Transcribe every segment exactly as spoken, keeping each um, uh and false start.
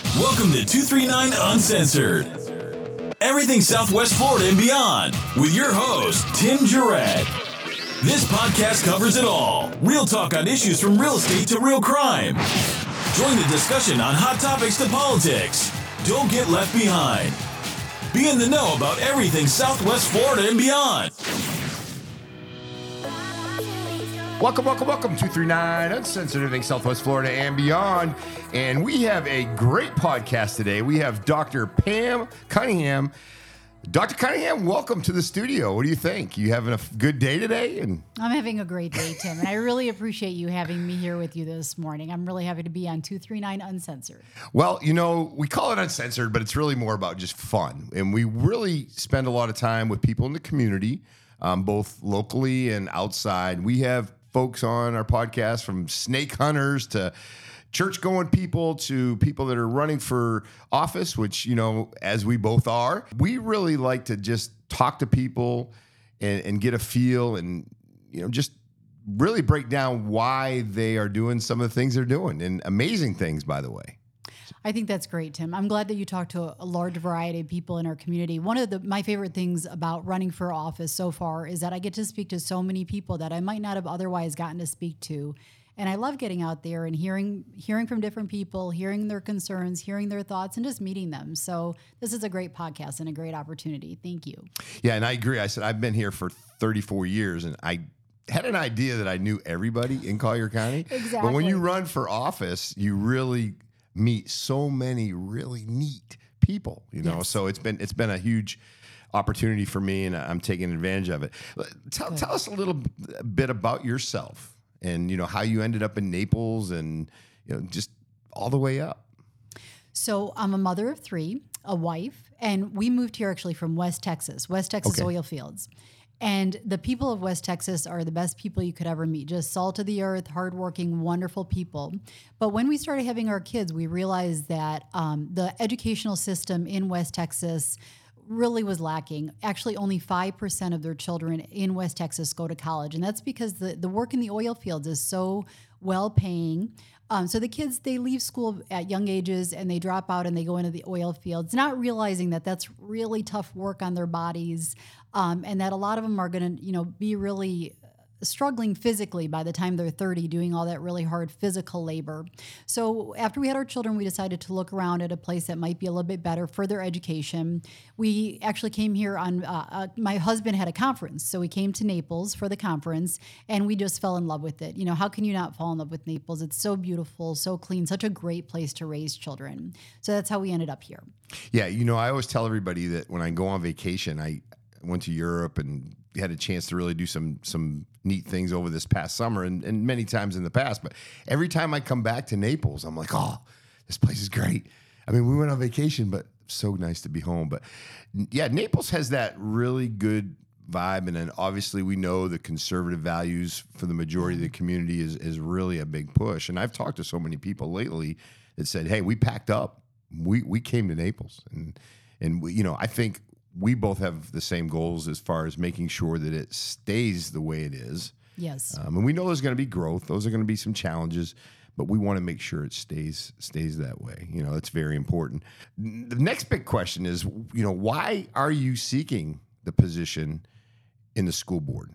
Welcome to two three nine Uncensored. Everything Southwest Florida and beyond with your host, Tim Jarrett. This podcast covers it all. Real talk on issues from real estate to real crime. Join the discussion on hot topics to politics. Don't get left behind. Be in the know about everything Southwest Florida and beyond. Welcome, welcome, welcome, two three nine Uncensored, everything Southwest Florida and beyond. And we have a great podcast today. We have Doctor Pam Cunningham. Doctor Cunningham, welcome to the studio. What do you think? You having a good day today? And I'm having a great day, Tim, and I really appreciate you having me here with you this morning. I'm really happy to be on two three nine Uncensored. Well, you know, we call it Uncensored, but it's really more about just fun. And we really spend a lot of time with people in the community, um, both locally and outside. We have folks on our podcast from snake hunters to church-going people to people that are running for office, which, you know, as we both are. We really like to just talk to people and, and get a feel and, you know, just really break down why they are doing some of the things they're doing, and amazing things, by the way. I think that's great, Tim. I'm glad that you talk to a, a large variety of people in our community. One of the my favorite things about running for office so far is that I get to speak to so many people that I might not have otherwise gotten to speak to. And I love getting out there and hearing hearing from different people, hearing their concerns, hearing their thoughts, and just meeting them. So this is a great podcast and a great opportunity. Thank you. Yeah, and I agree. I said I've been here for thirty-four years, and I had an idea that I knew everybody in Collier County. Exactly. But when you run for office, you really meet so many really neat people, you know. Yes. So it's been it's been a huge opportunity for me, and I'm taking advantage of it. Tell, tell us a little bit about yourself, and you know how you ended up in Naples, and you know just all the way up. So I'm a mother of three, a wife, and we moved here actually from West Texas, West Texas Okay. oil fields. And the people of West Texas are the best people you could ever meet, just salt of the earth, hardworking, wonderful people. But when we started having our kids, we realized that um, the educational system in West Texas really was lacking. Actually, only five percent of their children in West Texas go to college. And that's because the, the work in the oil fields is so well paying. Um, so the kids, they leave school at young ages and they drop out and they go into the oil fields, not realizing that that's really tough work on their bodies, um, and that a lot of them are going to, you know, be really struggling physically by the time they're thirty, doing all that really hard physical labor. So after we had our children, we decided to look around at a place that might be a little bit better for their education. We actually came here on, uh, uh, my husband had a conference, so we came to Naples for the conference, and we just fell in love with it. You know, how can you not fall in love with Naples? It's so beautiful, so clean, such a great place to raise children. So that's how we ended up here. Yeah, you know, I always tell everybody that when I go on vacation, I went to Europe and had a chance to really do some some neat things over this past summer, and, and many times in the past. But every time I come back to Naples, I'm like, oh, this place is great. I mean, we went on vacation, but so nice to be home. But yeah, Naples has that really good vibe. And then obviously we know the conservative values for the majority of the community is, is really a big push. And I've talked to so many people lately that said, hey, we packed up. We we came to Naples. And, and we, you know, I think we both have the same goals as far as making sure that it stays the way it is. Yes. Um, and we know there's going to be growth. Those are going to be some challenges, but we want to make sure it stays stays that way. You know, that's very important. The next big question is, you know, why are you seeking the position in the school board?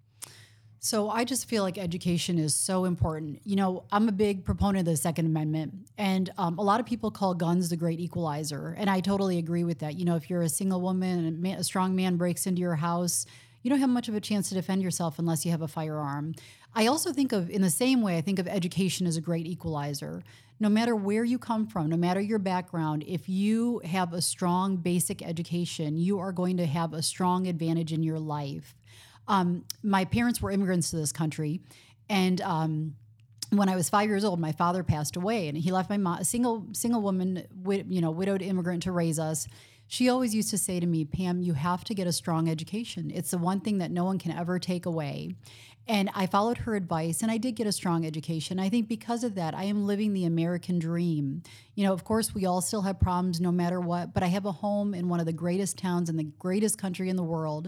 So I just feel like education is so important. You know, I'm a big proponent of the Second Amendment, and um, a lot of people call guns the great equalizer, and I totally agree with that. You know, if you're a single woman and a, man, a strong man breaks into your house, you don't have much of a chance to defend yourself unless you have a firearm. I also think of, in the same way, I think of education as a great equalizer. No matter where you come from, no matter your background, if you have a strong basic education, you are going to have a strong advantage in your life. Um, my parents were immigrants to this country, and um, when I was five years old, my father passed away, and he left my mom, a single single woman, wid, you know, widowed immigrant, to raise us. She always used to say to me, Pam, you have to get a strong education. It's the one thing that no one can ever take away. And I followed her advice, and I did get a strong education. I think because of that, I am living the American dream. You know, of course, we all still have problems no matter what, but I have a home in one of the greatest towns in the greatest country in the world.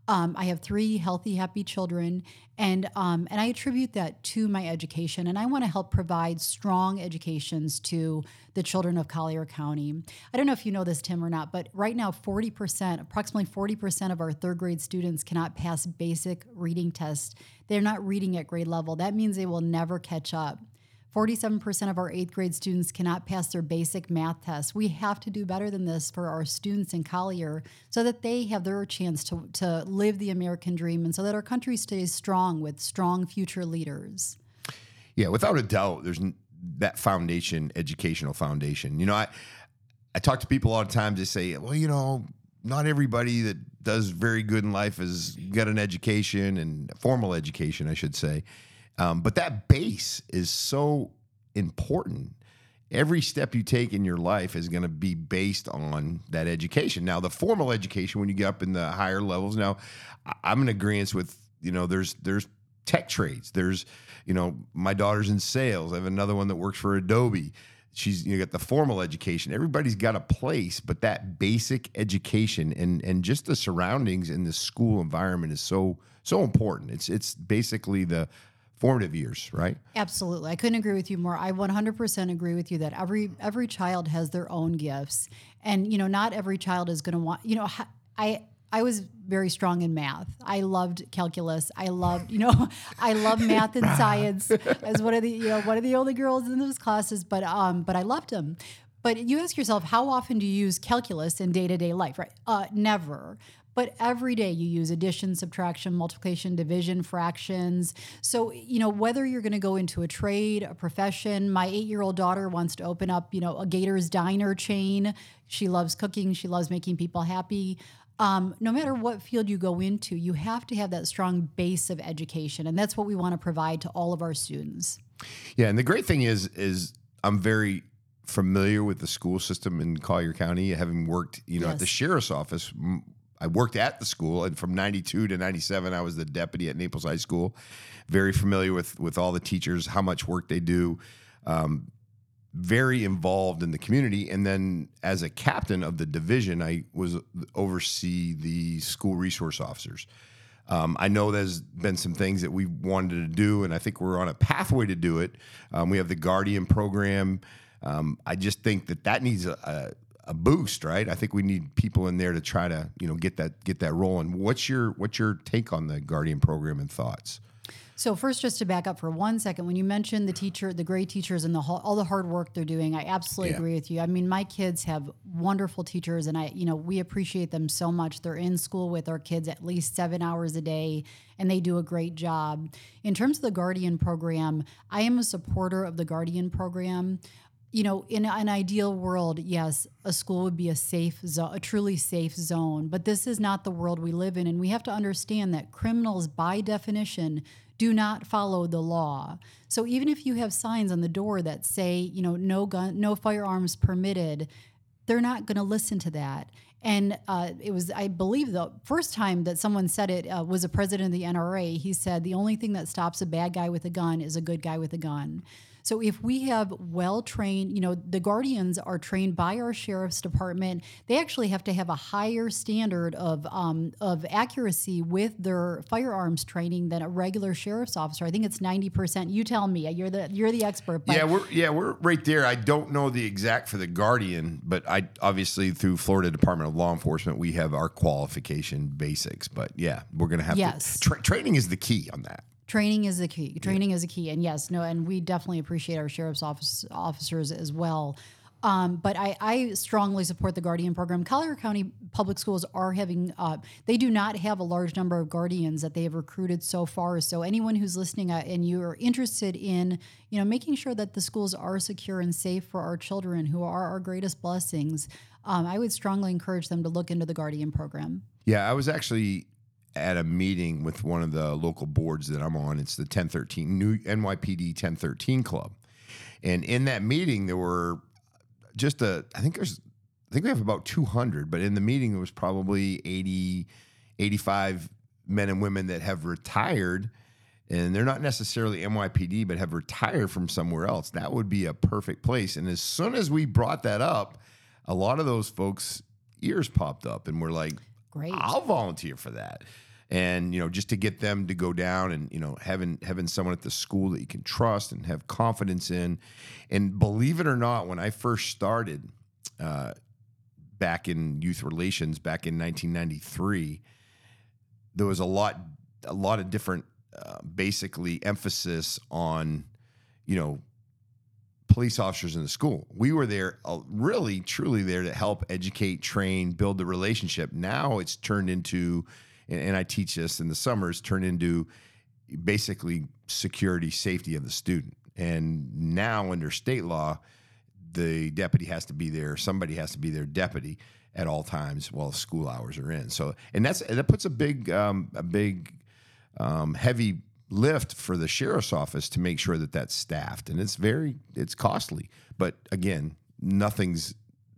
Um, I have three healthy, happy children, and um, and I attribute that to my education. And I want to help provide strong educations to the children of Collier County. I don't know if you know this, Tim, or not, but right now, forty percent, approximately forty percent of our third grade students cannot pass basic reading tests. They're not reading at grade level. That means they will never catch up. forty-seven percent of our eighth grade students cannot pass their basic math tests. We have to do better than this for our students in Collier so that they have their chance to, to live the American dream and so that our country stays strong with strong future leaders. Yeah, without a doubt, there's n- that foundation, educational foundation. You know, I, I talk to people all the time. They say, well, you know, not everybody that does very good in life has got an education and formal education, I should say. Um, but that base is so important. Every step you take in your life is going to be based on that education. Now, the formal education, when you get up in the higher levels, now I'm in agreement with, you know, there's there's tech trades. There's, you know, my daughter's in sales. I have another one that works for Adobe. She's, you got the formal education. Everybody's got a place, but that basic education and and just the surroundings in the school environment is so so important. It's it's basically the formative years, right? Absolutely. I couldn't agree with you more. I one hundred percent agree with you that every every child has their own gifts. And, you know, not every child is going to want, you know, I I was very strong in math. I loved calculus. I loved, you know, I love math and science as one of the, you know, one of the only girls in those classes, but um but I loved them. But you ask yourself, how often do you use calculus in day-to-day life, right? Uh, never. But every day you use addition, subtraction, multiplication, division, fractions. So, you know, whether you're going to go into a trade, a profession, my eight-year-old daughter wants to open up, you know, a Gators diner chain. She loves cooking. She loves making people happy. Um, no matter what field you go into, you have to have that strong base of education. And that's what we want to provide to all of our students. Yeah. And the great thing is, is I'm very familiar with the school system in Collier County, having worked, you know, Yes. at the sheriff's office. I worked at the school, and from ninety-two to ninety-seven, I was the deputy at Naples High School. Very familiar with with all the teachers, how much work they do. Um, very involved in the community, and then as a captain of the division, I was oversee the school resource officers. Um, I know there's been some things that we wanted to do, and I think we're on a pathway to do it. Um, we have the Guardian program. Um, I just think that that needs a, a a boost, right? I think we need people in there to try to, you know, get that get that rolling. What's your what's your take on the Guardian program and thoughts? So first, just to back up for one second, when you mentioned the teacher, the great teachers and the whole, all the hard work they're doing, I absolutely Yeah. agree with you. I mean, my kids have wonderful teachers, and I, you know, we appreciate them so much. They're in school with our kids at least seven hours a day, and they do a great job. In terms of the Guardian program, I am a supporter of the Guardian program. You know, in an ideal world, yes, a school would be a safe zone, a truly safe zone. But this is not the world we live in. And we have to understand that criminals, by definition, do not follow the law. So even if you have signs on the door that say, you know, no gun, no firearms permitted, they're not going to listen to that. And uh, it was, I believe, the first time that someone said it uh, was a president of the N R A. He said, the only thing that stops a bad guy with a gun is a good guy with a gun. So if we have well-trained, you know, the Guardians are trained by our sheriff's department. They actually have to have a higher standard of um, of accuracy with their firearms training than a regular sheriff's officer. I think it's ninety percent. You tell me. You're the you're the expert. But Yeah, we're yeah we're right there. I don't know the exact for the Guardian, but I obviously through Florida Department of Law Enforcement we have our qualification basics. But yeah, we're gonna have Yes. to tra- training is the key on that. Training is the key. Training is a key. And yes, no, and we definitely appreciate our sheriff's office officers as well. Um, but I, I strongly support the Guardian program. Collier County Public Schools are having, uh, they do not have a large number of Guardians that they have recruited so far. So anyone who's listening uh, and you're interested in, you know, making sure that the schools are secure and safe for our children who are our greatest blessings, um, I would strongly encourage them to look into the Guardian program. Yeah, I was actually at a meeting with one of the local boards that I'm on. It's the ten thirteen new N Y P D ten thirteen Club. And in that meeting, there were just a, I think there's, I think we have about two hundred, but in the meeting, there was probably eighty, eighty-five men and women that have retired, and they're not necessarily N Y P D, but have retired from somewhere else. That would be a perfect place. And as soon as we brought that up, a lot of those folks' ears popped up and were like, Great. I'll volunteer for that. And, you know, just to get them to go down and, you know, having having someone at the school that you can trust and have confidence in. And believe it or not, when I first started uh, back in youth relations back in nineteen ninety-three, there was a lot, a lot of different, uh, basically emphasis on, you know, police officers in the school. We were there, uh, really, truly there to help educate, train, build the relationship. Now it's turned into, and, and I teach this in the summers, turned into basically security, safety of the student. And now under state law, the deputy has to be there. Somebody has to be their deputy at all times while school hours are in. So, and that's that puts a big, um, a big, um, heavy lift for the sheriff's office to make sure that that's staffed. And it's very, it's costly. But again, nothing's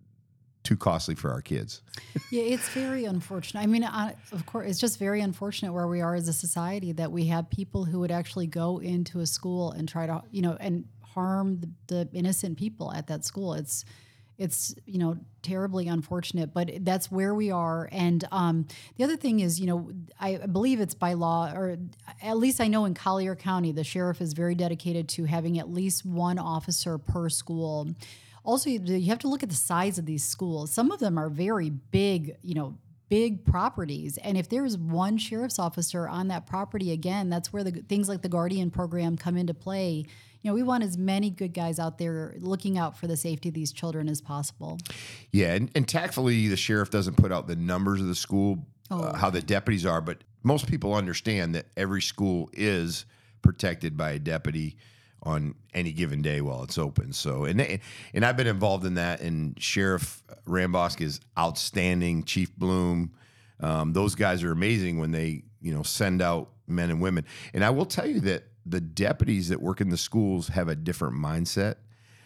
too costly for our kids. Yeah, it's very unfortunate. I mean, uh, of course, it's just very unfortunate where we are as a society that we have people who would actually go into a school and try to, you know, and harm the, the innocent people at that school. It's, it's, you know, terribly unfortunate, but that's where we are. And um, the other thing is, you know, I believe it's by law, or at least I know in Collier County, the sheriff is very dedicated to having at least one officer per school. Also, you have to look at the size of these schools. Some of them are very big, you know, big properties. And if there's one sheriff's officer on that property, again, that's where the things like the Guardian program come into play. You know, we want as many good guys out there looking out for the safety of these children as possible. Yeah, and, and tactfully, the sheriff doesn't put out the numbers of the school, oh. uh, how the deputies are, but most people understand that every school is protected by a deputy on any given day while it's open. So, and they, and I've been involved in that, and Sheriff Rambosk is outstanding, Chief Bloom. Um, those guys are amazing when they, you know, send out men and women. And I will tell you that the deputies that work in the schools have a different mindset.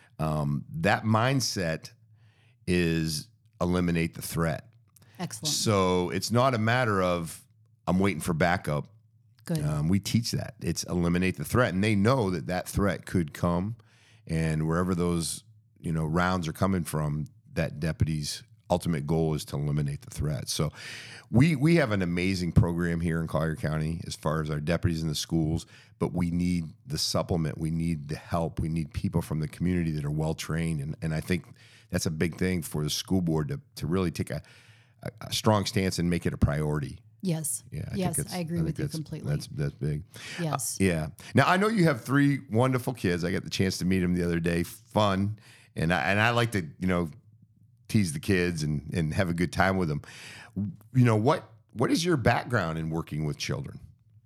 Um, that mindset is eliminate the threat. Excellent. So it's not a matter of I'm waiting for backup. Good. Um, we teach that. It's eliminate the threat. And they know that that threat could come. And wherever those, you know, rounds are coming from, that deputy's ultimate goal is to eliminate the threat. So we we have an amazing program here in Collier County as far as our deputies in the schools, but we need the supplement. We need the help. We need people from the community that are well-trained. And, and I think that's a big thing for the school board to, to really take a, a, a strong stance and make it a priority. Yes. Yeah. I yes, think I agree I with you that's, completely. That's that's big. Yes. Uh, yeah. Now I know you have three wonderful kids. I got the chance to meet them the other day. Fun, and I and I like to you know tease the kids and and have a good time with them. You know what what is your background in working with children?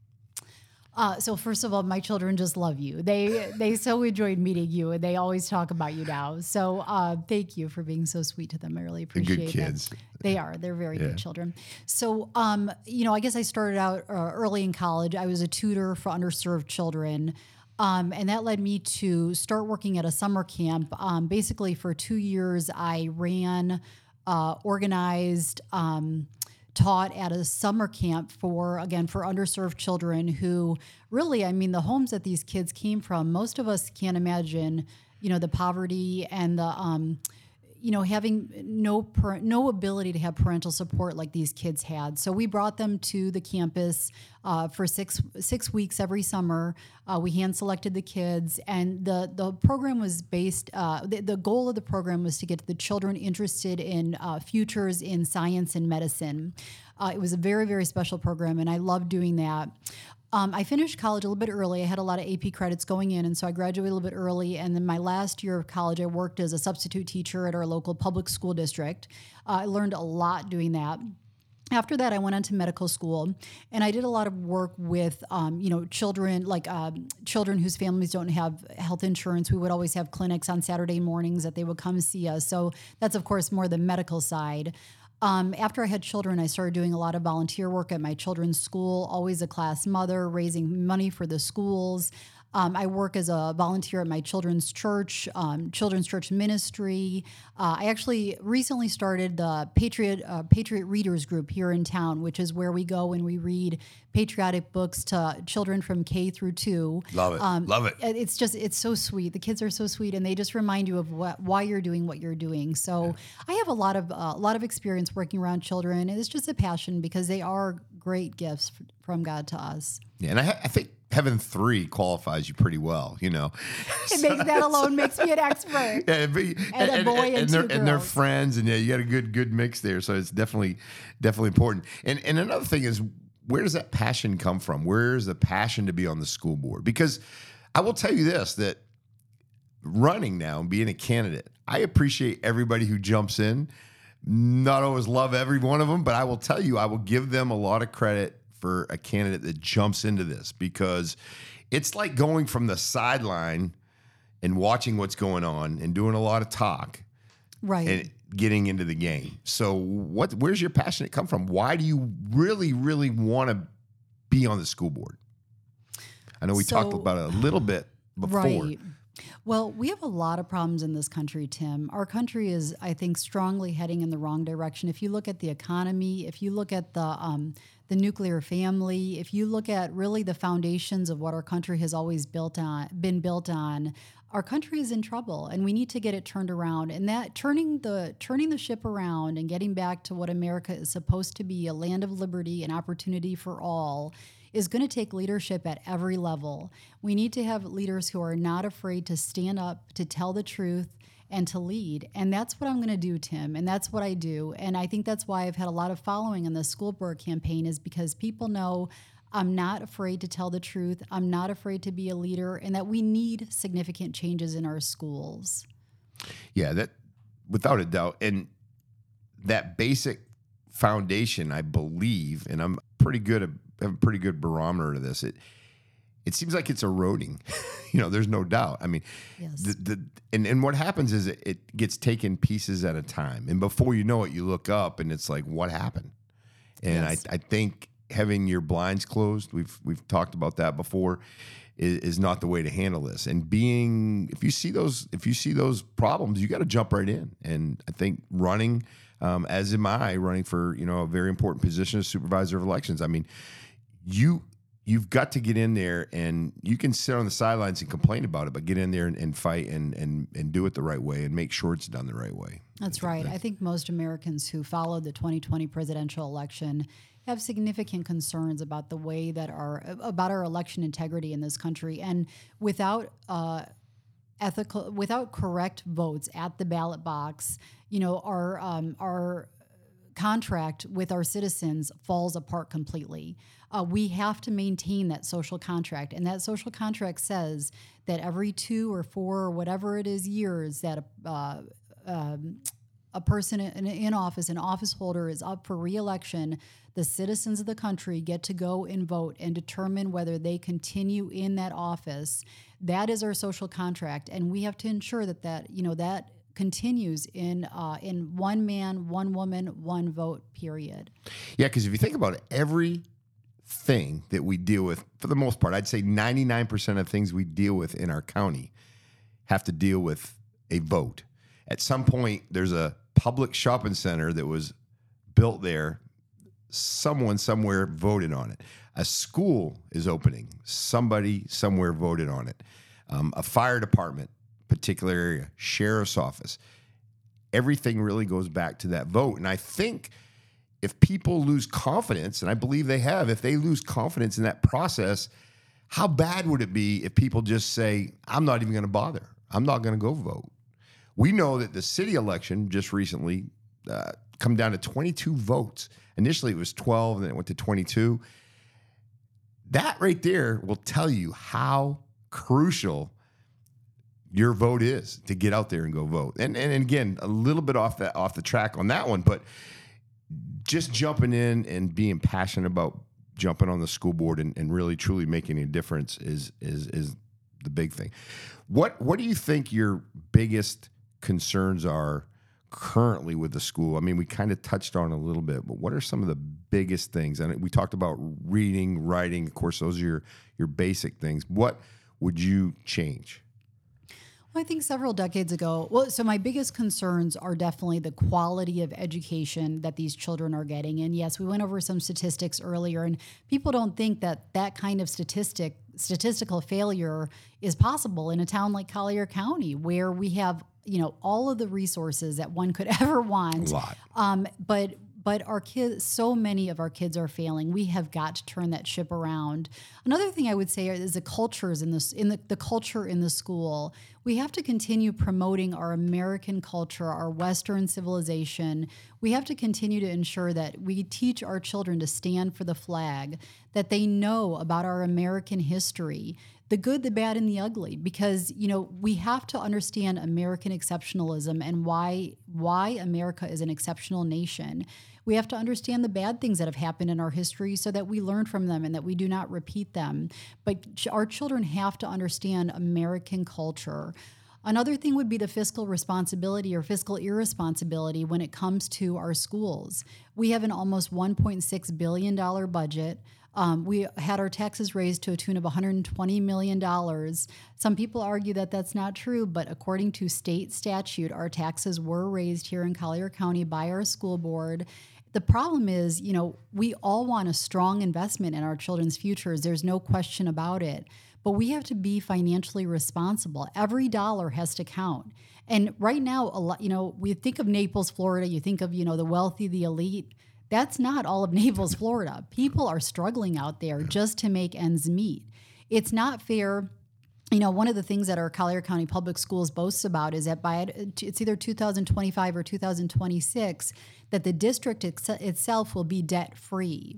Uh, so first of all, my children just love you. They they so enjoyed meeting you, and they always talk about you now. So uh, thank you for being so sweet to them. I really appreciate it. Good kids. That. They are. They're very yeah. good children. So, um, you know, I guess I started out uh, early in college. I was a tutor for underserved children. Um, and that led me to start working at a summer camp. Um, basically, for two years, I ran, uh, organized, um, taught at a summer camp for, again, for underserved children who really, I mean, the homes that these kids came from, most of us can't imagine, you know, the poverty and the, um, you know, having no par- no ability to have parental support like these kids had. So we brought them to the campus uh, for six six weeks every summer. Uh, we hand selected the kids, and the the program was based. Uh, the, the goal of the program was to get the children interested in uh, futures in science and medicine. Uh, it was a very very special program, and I loved doing that. Um, I finished college a little bit early. I had a lot of A P credits going in, and so I graduated a little bit early. And then my last year of college, I worked as a substitute teacher at our local public school district. Uh, I learned a lot doing that. After that, I went on to medical school, and I did a lot of work with, um, you know, children, like um, children whose families don't have health insurance. We would always have clinics on Saturday mornings that they would come see us. So that's, of course, more the medical side. Um, after I had children, I started doing a lot of volunteer work at my children's school, always a class mother, raising money for the schools. Um, I work as a volunteer at my children's church, um, children's church ministry. Uh, I actually recently started the Patriot uh, Patriot Readers Group here in town, which is where we go and we read patriotic books to children from K through two. Love it. Um, Love it. It's just, it's so sweet. The kids are so sweet, and they just remind you of what, why you're doing what you're doing. So yeah. I have a lot of uh, a lot of experience working around children, and it's just a passion because they are great gifts f- from God to us. Yeah, and I, ha- I think having three qualifies you pretty well, you know. It makes that alone makes me an expert. Yeah, but, and, And a boy and and, two they're, and they're girls. friends, and yeah, you got a good good mix there. So it's definitely definitely important. And and another thing is, where does that passion come from? Where is the passion to be on the school board? Because I will tell you this, that running now and being a candidate, I appreciate everybody who jumps in. Not always love every one of them, but I will tell you, I will give them a lot of credit for a candidate that jumps into this, because it's like going from the sideline and watching what's going on and doing a lot of talk Right. and getting into the game. So what, where's your passion come from? Why do you really, really want to be on the school board? I know we So- talked about it a little bit before. Right. Well, we have a lot of problems in this country, Tim. Our country is, I think, strongly heading in the wrong direction. If you look at the economy, if you look at the um, the nuclear family, if you look at really the foundations of what our country has always built on, been built on, our country is in trouble, and we need to get it turned around. And that turning the turning the ship around and getting back to what America is supposed to be, a land of liberty and opportunity for all, is going to take leadership at every level. We need to have leaders who are not afraid to stand up, to tell the truth, and to lead. And that's what I'm going to do, Tim. And that's what I do. And I think that's why I've had a lot of following in the school board campaign, is because people know I'm not afraid to tell the truth. I'm not afraid to be a leader, and that we need significant changes in our schools. Yeah, that without a doubt. And that basic foundation, I believe, and I'm pretty good at have a pretty good barometer to this. It it seems like it's eroding. You know, there's no doubt. I mean, Yes. the, the and, and what happens is it, it gets taken pieces at a time. And before you know it, you look up and it's like, what happened? And Yes. I, I think having your blinds closed, we've we've talked about that before, is, is not the way to handle this. And being, if you see those, if you see those problems, you got to jump right in. And I think running, um, as am I, running for, you know, a very important position as supervisor of elections. I mean, you you've got to get in there, and you can sit on the sidelines and complain about it, but get in there and, and fight and and and do it the right way and make sure it's done the right way. That's right. I think most Americans who followed the twenty twenty presidential election have significant concerns about the way that our about our election integrity in this country, and without uh, ethical, without correct votes at the ballot box, you know, our um, our contract with our citizens falls apart completely. Uh, we have to maintain that social contract, and that social contract says that every two or four or whatever it is years that a, uh, um, a person in, in office, an office holder, is up for re-election, the citizens of the country get to go and vote and determine whether they continue in that office. That is our social contract, and we have to ensure that that you know that continues in uh, in one man, one woman, one vote. Period. Yeah, because if you think about it, every thing that we deal with, for the most part, I'd say ninety-nine percent of things we deal with in our county have to deal with a vote. At some point, there's a public shopping center that was built there. Someone somewhere voted on it. A school is opening. Somebody somewhere voted on it. Um, a fire department, particular area, sheriff's office. Everything really goes back to that vote. And I think if people lose confidence, and I believe they have, if they lose confidence in that process, how bad would it be if people just say, I'm not even going to bother. I'm not going to go vote. We know that the city election just recently uh, come down to twenty-two votes. Initially, it was twelve, and then it went to twenty-two. That right there will tell you how crucial your vote is to get out there and go vote. And and, and again, a little bit off that off the track on that one, but just jumping in and being passionate about jumping on the school board and, and really truly making a difference is is is the big thing. What what do you think your biggest concerns are currently with the school? I mean, we kind of touched on it a little bit, but what are some of the biggest things? And we talked about reading, writing. Of course, those are your your basic things. What would you change? Well, I think several decades ago, well, so my biggest concerns are definitely the quality of education that these children are getting. And yes, we went over some statistics earlier, and people don't think that that kind of statistic, statistical failure is possible in a town like Collier County, where we have, you know, all of the resources that one could ever want. A lot. Um, but but our kids, so many of our kids are failing. We have got to turn that ship around. Another thing I would say is the cultures in this, in the, the culture in the school. We have to continue promoting our American culture, our Western civilization. We have to continue to ensure that we teach our children to stand for the flag, that they know about our American history, the good, the bad, and the ugly, because, you know, we have to understand American exceptionalism and why why America is an exceptional nation. We have to understand the bad things that have happened in our history so that we learn from them and that we do not repeat them. But ch- our children have to understand American culture. Another thing would be the fiscal responsibility or fiscal irresponsibility when it comes to our schools. We have an almost one point six billion dollars budget. Um, we had our taxes raised to a tune of one hundred twenty million dollars. Some people argue that that's not true, but according to state statute, our taxes were raised here in Collier County by our school board. The problem is, you know, we all want a strong investment in our children's futures. There's no question about it. But we have to be financially responsible. Every dollar has to count. And right now, a lot, you know, we think of Naples, Florida, you think of, you know, the wealthy, the elite. That's not all of Naples, Florida. People are struggling out there just to make ends meet. It's not fair. You know, one of the things that our Collier County Public Schools boasts about is that by it's either two thousand twenty-five or two thousand twenty-six that the district ex- itself will be debt-free.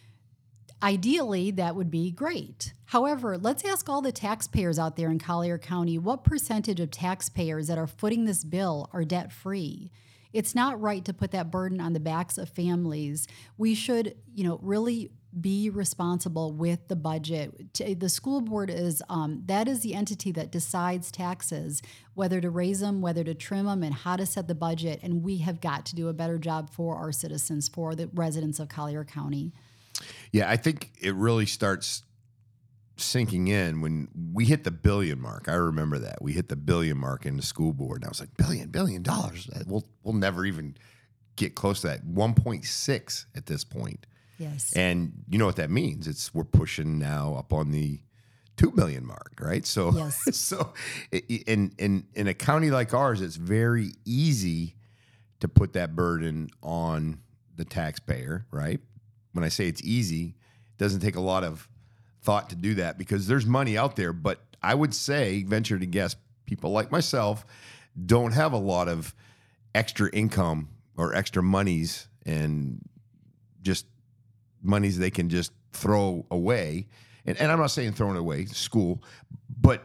Ideally, that would be great. However, let's ask all the taxpayers out there in Collier County, what percentage of taxpayers that are footing this bill are debt-free? It's not right to put that burden on the backs of families. We should, you know, really be responsible with the budget. The school board is, um, that is the entity that decides taxes, whether to raise them, whether to trim them, and how to set the budget. And we have got to do a better job for our citizens, for the residents of Collier County. Yeah, I think it really starts sinking in when we hit the billion mark. I remember that. We hit the billion mark in the school board. And I was like, billion, billion dollars. We'll we'll never even get close to that. one point six at this point. Yes. And you know what that means? It's we're pushing now up on the two billion mark, right? So yes. so in in in a county like ours, it's very easy to put that burden on the taxpayer, right? When I say it's easy, it doesn't take a lot of thought to do that because there's money out there. But I would say, venture to guess, people like myself don't have a lot of extra income or extra monies and just monies they can just throw away. And, and I'm not saying throwing it away, school, but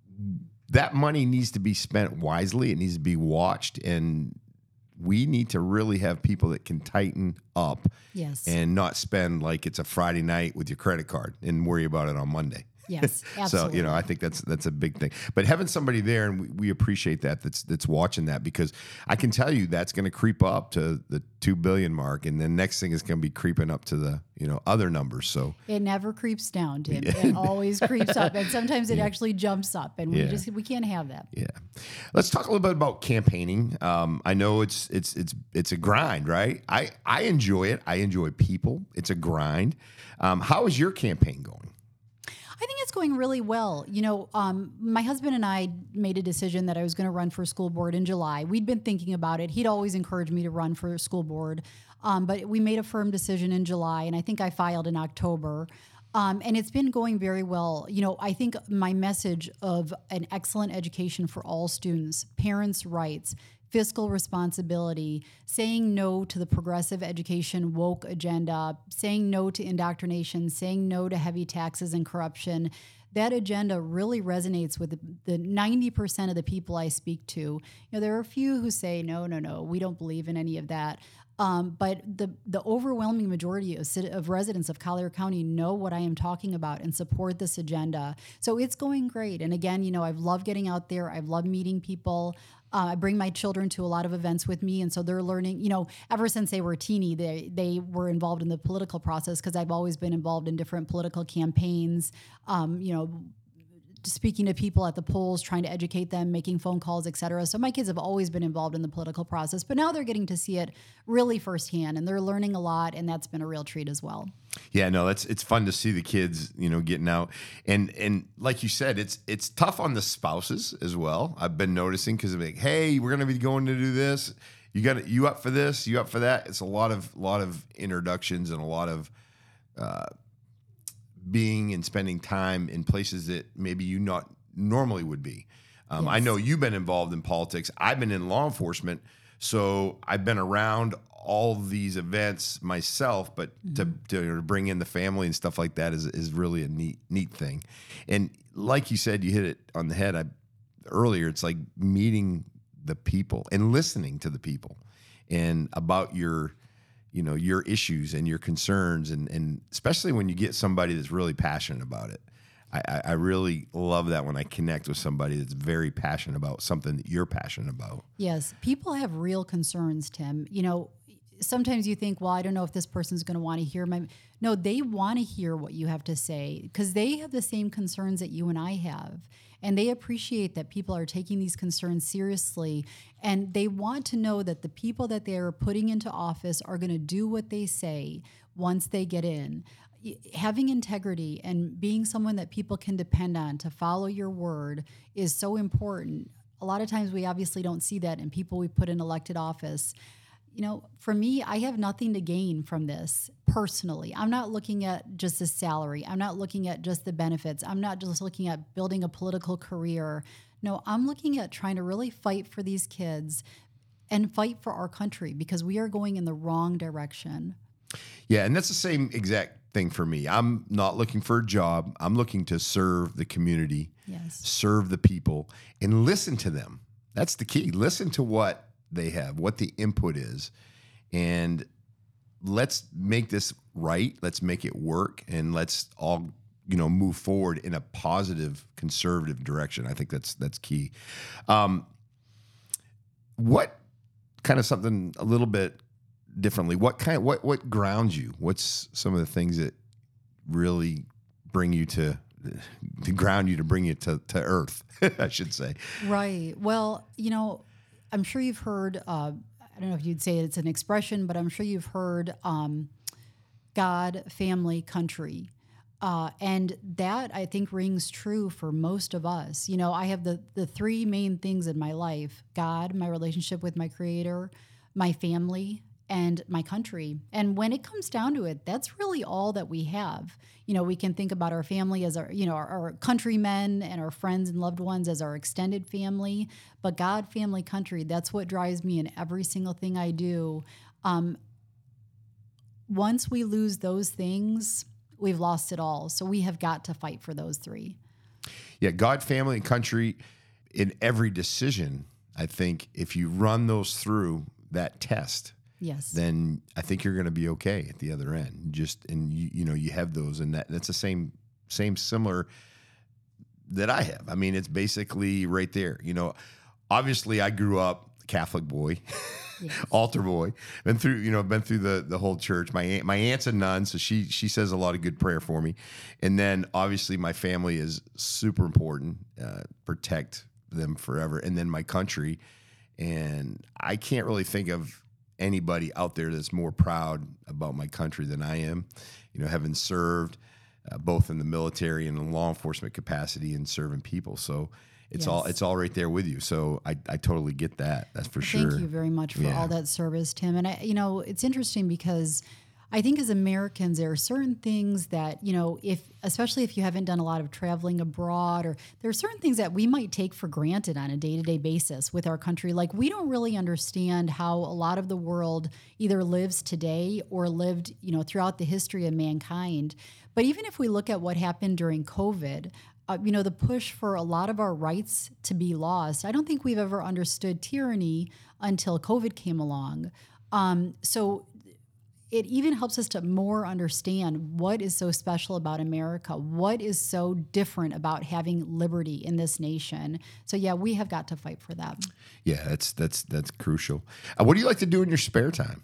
that money needs to be spent wisely. It needs to be watched, and we need to really have people that can tighten up yes. and not spend like it's a Friday night with your credit card and worry about it on Monday. Yes, absolutely. So, you know, I think that's that's a big thing. But having somebody there, and we, we appreciate that, that's that's watching that, because I can tell you that's going to creep up to the two billion mark, and then next thing is going to be creeping up to the, you know, other numbers. So it never creeps down, Tim. Yeah. It always creeps up, and sometimes it yeah. actually jumps up, and we yeah. just we can't have that. Yeah. Let's talk a little bit about campaigning. Um, I know it's it's it's it's a grind, right? I I enjoy it. I enjoy people. It's a grind. Um, how is your campaign going? I think it's going really well. You know, um, my husband and I made a decision that I was going to run for school board in July. We'd been thinking about it. He'd always encouraged me to run for school board, um, but we made a firm decision in July, and I think I filed in October. Um, and it's been going very well. You know, I think my message of an excellent education for all students, parents' rights, fiscal responsibility, saying no to the progressive education woke agenda, saying no to indoctrination, saying no to heavy taxes and corruption. That agenda really resonates with the, the ninety percent of the people I speak to. You know, there are a few who say, no, no, no, we don't believe in any of that. Um, but the the overwhelming majority of, of residents of Collier County know what I am talking about and support this agenda. So it's going great. And again, you know, I've loved getting out there. I've loved meeting people. Uh, I bring my children to a lot of events with me, and so they're learning, you know, ever since they were teeny, they they were involved in the political process, because I've always been involved in different political campaigns, um, you know, speaking to people at the polls, trying to educate them, making phone calls, et cetera. So my kids have always been involved in the political process, but now they're getting to see it really firsthand, and they're learning a lot, and that's been a real treat as well. Yeah, no, that's it's fun to see the kids, you know, getting out, and and like you said, it's it's tough on the spouses as well. I've been noticing, because of like, hey, we're going to be going to do this. you got you up for this? You up for that? It's a lot of lot of introductions and a lot of uh, being and spending time in places that maybe you not normally would be. Um, Yes. I know you've been involved in politics. I've been in law enforcement, so I've been around all these events myself. But to, to bring in the family and stuff like that is is really a neat neat thing. And like you said, you hit it on the head. I earlier. It's like meeting the people and listening to the people, and about your, you know, your issues and your concerns, and and especially when you get somebody that's really passionate about it. I, I really love that when I connect with somebody that's very passionate about something that you're passionate about. Yes, people have real concerns, Tim. You know, sometimes you think, well, I don't know if this person's going to want to hear my. No, they want to hear what you have to say because they have the same concerns that you and I have. And they appreciate that people are taking these concerns seriously. And they want to know that the people that they're putting into office are going to do what they say once they get in. Having integrity and being someone that people can depend on to follow your word is so important. A lot of times we obviously don't see that in people we put in elected office. You know, for me, I have nothing to gain from this personally. I'm not looking at just the salary. I'm not looking at just the benefits. I'm not just looking at building a political career. No, I'm looking at trying to really fight for these kids and fight for our country because we are going in the wrong direction. Yeah, and that's the same exact thing for me. I'm not looking for a job. I'm looking to serve the community, Yes. serve the people, and listen to them. That's the key. Listen to what they have, what the input is, and let's make this right. Let's make it work, and let's all, you know, move forward in a positive, conservative direction. I think that's that's key. Um, what kind of something a little bit differently? What kind? What what grounds you? What's some of the things that really bring you to to ground you, to bring you to to earth? I should say. Right. Well, you know, I'm sure you've heard, uh, I don't know if you'd say it's an expression, but I'm sure you've heard um, God, family, country. Uh, and that, I think, rings true for most of us. You know, I have the, the three main things in my life: God, my relationship with my Creator, my family, and my country. And when it comes down to it, that's really all that we have. You know, we can think about our family as our, you know, our, our countrymen and our friends and loved ones as our extended family. But God, family, country, that's what drives me in every single thing I do. Um, once we lose those things, we've lost it all. So we have got to fight for those three. Yeah, God, family, and country in every decision. I think if you run those through that test, Yes. then I think you're going to be okay at the other end. Just and you you know you have those, and that that's the same same similar that I have. I mean, it's basically right there. You know, obviously I grew up Catholic boy, Yes. altar boy, been through you know been through the the whole church. My aunt, my aunt's a nun, so she she says a lot of good prayer for me. And then obviously my family is super important. Uh, protect them forever, and then my country. And I can't really think of anybody out there that's more proud about my country than I am, you know, having served uh, both in the military and in law enforcement capacity and serving people. So it's Yes. all it's all right there with you. So I, I totally get that. That's for sure. Thank you very much for Yeah. all that service, Tim. And I, you know, it's interesting because I think as Americans, there are certain things that, you know, if, especially if you haven't done a lot of traveling abroad, or there are certain things that we might take for granted on a day-to-day basis with our country. Like, we don't really understand how a lot of the world either lives today or lived, you know, throughout the history of mankind. But even if we look at what happened during COVID, uh, you know, the push for a lot of our rights to be lost, I don't think we've ever understood tyranny until COVID came along. Um, so it even helps us to more understand what is so special about America, what is so different about having liberty in this nation. So yeah, we have got to fight for that. Yeah, that's that's that's crucial. Uh, what do you like to do in your spare time?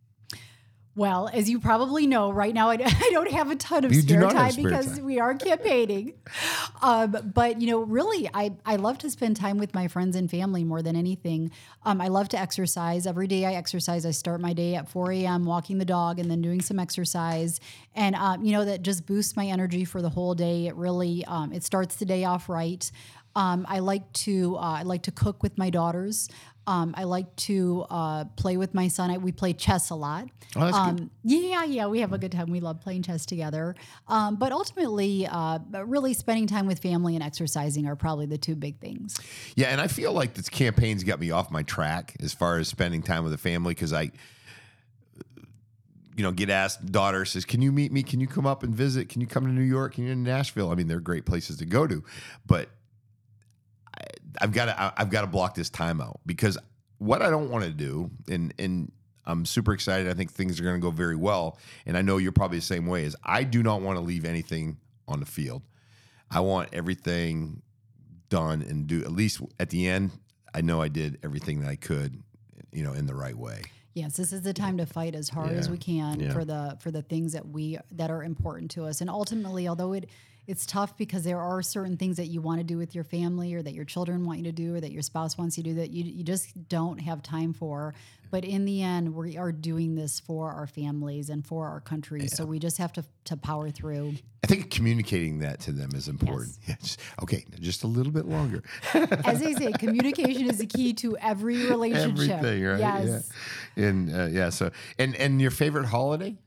Well, as you probably know, right now I, I don't have a ton of You do spare not have time spare because time. we are campaigning. um, but, you know, really, I, I love to spend time with my friends and family more than anything. Um, I love to exercise. Every day I exercise. I start my day at four a.m. walking the dog and then doing some exercise. And, um, you know, that just boosts my energy for the whole day. It really, um, it starts the day off right. Um, I like to uh, I like to cook with my daughters. Um, I like to uh, play with my son. I, we play chess a lot. Oh, that's um, good. Yeah, yeah, we have a good time. We love playing chess together. Um, but ultimately, uh, really spending time with family and exercising are probably the two big things. Yeah, and I feel like this campaign's got me off my track as far as spending time with the family because I, you know, get asked, daughter says, can you meet me? Can you come up and visit? Can you come to New York? Can you in Nashville? I mean, they're great places to go to, but I, I've got to, I've got to block this time out because what I don't want to do, and, and I'm super excited. I think things are going to go very well. And I know you're probably the same way, is I do not want to leave anything on the field. I want everything done and do, at least at the end, I know I did everything that I could, you know, in the right way. Yes, this is the time to fight as hard Yeah. as we can Yeah. for the for the things that we that are important to us. And ultimately, although it it's tough because there are certain things that you want to do with your family or that your children want you to do or that your spouse wants you to do that you you just don't have time for. But in the end, we are doing this for our families and for our country. Yeah. So we just have to to power through. I think communicating that to them is important. Yes. Yeah, just, okay, just a little bit longer. As they say, communication is the key to every relationship. Everything, right? Yes. Yeah. And uh, yeah, so and and your favorite holiday?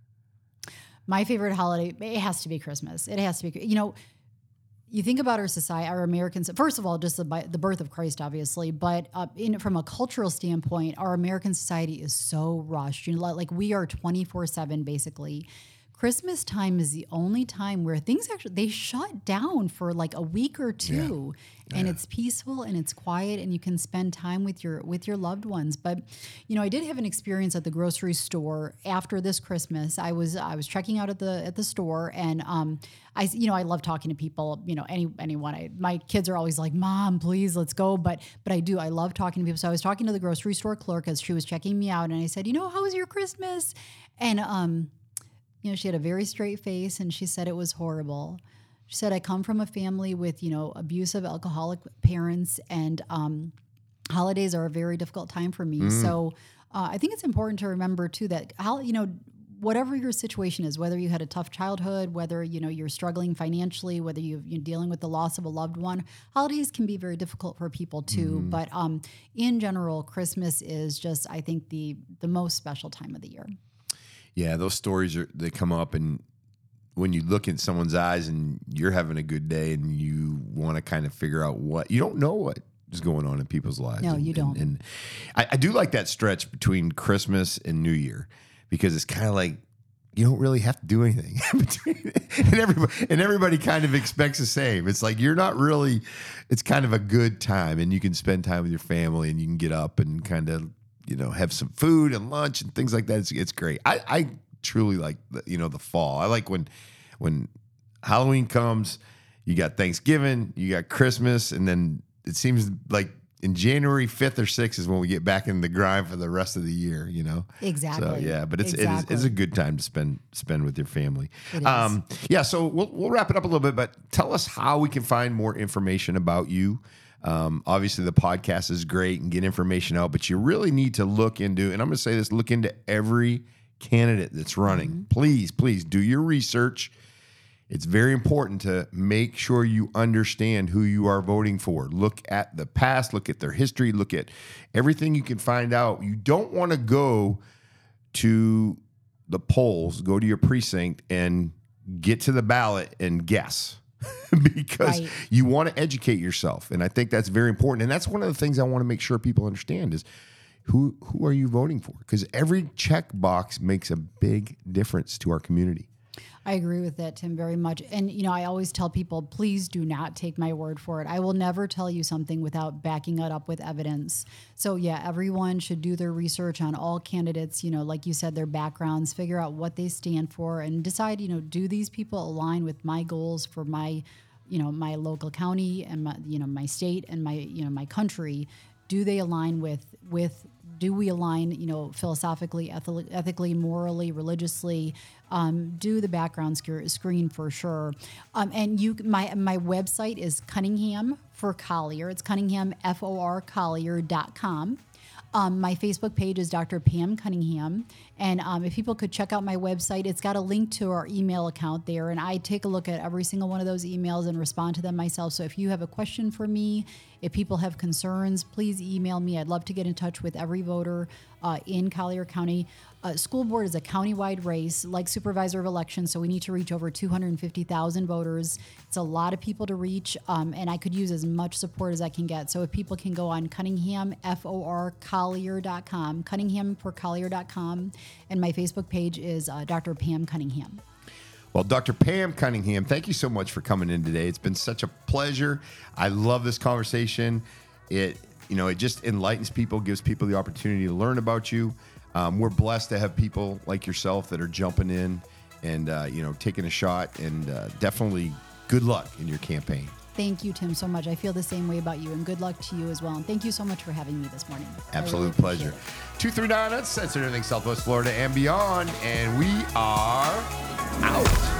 My favorite holiday, it has to be Christmas. It has to be, you know, you think about our society, our Americans, first of all, just the, the birth of Christ, obviously, but uh, in, from a cultural standpoint, our American society is so rushed. You know, like we are twenty-four seven basically. Christmas time is the only time where things actually, they shut down for like a week or two yeah. and yeah. it's peaceful and it's quiet and you can spend time with your, with your loved ones. But, you know, I did have an experience at the grocery store after this Christmas. I was, I was checking out at the, at the store and, um, I, you know, I love talking to people, you know, any, anyone, I, my kids are always like, Mom, please, let's go. But, but I do, I love talking to people. So I was talking to the grocery store clerk as she was checking me out and I said, you know, how was your Christmas? And, um, you know, she had a very straight face and she said it was horrible. She said, I come from a family with, you know, abusive alcoholic parents and um, holidays are a very difficult time for me. Mm. So uh, I think it's important to remember too that, how, you know, whatever your situation is, whether you had a tough childhood, whether, you know, you're struggling financially, whether you've, you're dealing with the loss of a loved one, holidays can be very difficult for people too. Mm. But um, in general, Christmas is just, I think, the the most special time of the year. Yeah, those stories are they come up, and when you look in someone's eyes and you're having a good day, and you want to kind of figure out what you don't know what is going on in people's lives. No, and, you don't. And, and I, I do like that stretch between Christmas and New Year because it's kind of like you don't really have to do anything between, and everybody and everybody kind of expects the same. It's like you're not really. It's kind of a good time, and you can spend time with your family, and you can get up and kind of, you know, have some food and lunch and things like that. It's, it's great. I, I truly like, the, you know, the fall. I like when, when Halloween comes, you got Thanksgiving, you got Christmas, and then it seems like in January fifth or sixth is when we get back in the grind for the rest of the year, you know? Exactly. So, yeah, but it's, exactly. it is, it's a good time to spend, spend with your family. It is. Um, yeah. So we'll, we'll wrap it up a little bit, but tell us how we can find more information about you. Um, obviously, the podcast is great and get information out, but you really need to look into, and I'm going to say this, look into every candidate that's running. Mm-hmm. Please, please do your research. It's very important to make sure you understand who you are voting for. Look at the past, look at their history, look at everything you can find out. You don't want to go to the polls, go to your precinct, and get to the ballot and guess. because right. you want to educate yourself. And I think that's very important. And that's one of the things I want to make sure people understand is who who are you voting for? Because every check box makes a big difference to our community. I agree with that, Tim, very much. And, you know, I always tell people, please do not take my word for it. I will never tell you something without backing it up with evidence. So, yeah, everyone should do their research on all candidates, you know, like you said, their backgrounds, figure out what they stand for and decide, you know, do these people align with my goals for my, you know, my local county and my, you know, my state and my, you know, my country? Do they align with, with, do we align, you know, philosophically, ethically, ethically morally, religiously? Um, do the background sc- screen for sure. Um, and you, my my website is Cunningham for Collier. It's Cunningham, F O R Collier dot com. Um, my Facebook page is Doctor Pam Cunningham. And um, if people could check out my website, it's got a link to our email account there. And I take a look at every single one of those emails and respond to them myself. So if you have a question for me, if people have concerns, please email me. I'd love to get in touch with every voter uh, in Collier County. Uh, school board is a countywide race, like supervisor of elections, so we need to reach over two hundred fifty thousand voters. It's a lot of people to reach, um, and I could use as much support as I can get. So if people can go on Cunningham, F O R, Collier dot com, Cunningham for Collier dot com, and my Facebook page is uh, Doctor Pam Cunningham. Well, Doctor Pam Cunningham, thank you so much for coming in today. It's been such a pleasure. I love this conversation. It, you know, it just enlightens people, gives people the opportunity to learn about you. Um, we're blessed to have people like yourself that are jumping in and, uh, you know, taking a shot, and uh, definitely good luck in your campaign. Thank you, Tim, so much. I feel the same way about you, and good luck to you as well. And thank you so much for having me this morning. Absolute really pleasure. two three nine Uncensored, everything Southwest Florida and beyond, and we are out.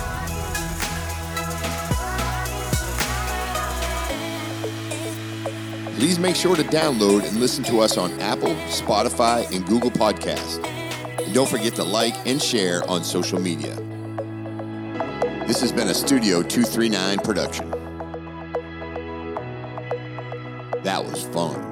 Please make sure to download and listen to us on Apple, Spotify, and Google Podcasts. And don't forget to like and share on social media. This has been a Studio two thirty-nine production. That was fun.